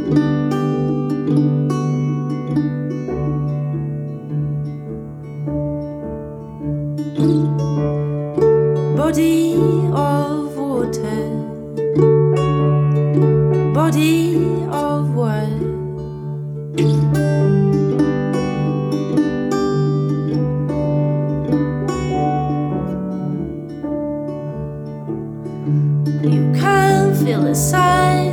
Body of water, body of word. You can feel the sign